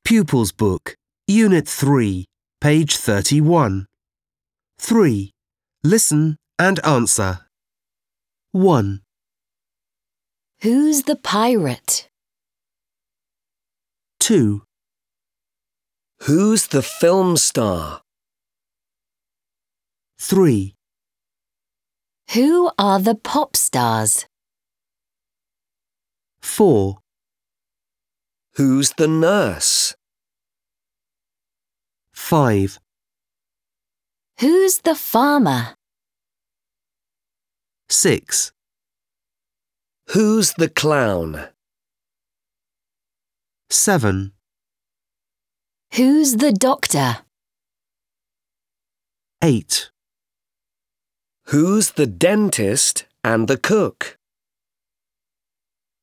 Pupils Book, Unit 3, page 31. 3. Listen and answer. 1. Who's the pirate? 2. Who's the film star? 3. Who are the pop stars? 4. Who's the nurse? 5. Who's the farmer? 6. Who's the clown? 7. Who's the doctor? 8. Who's the dentist and the cook?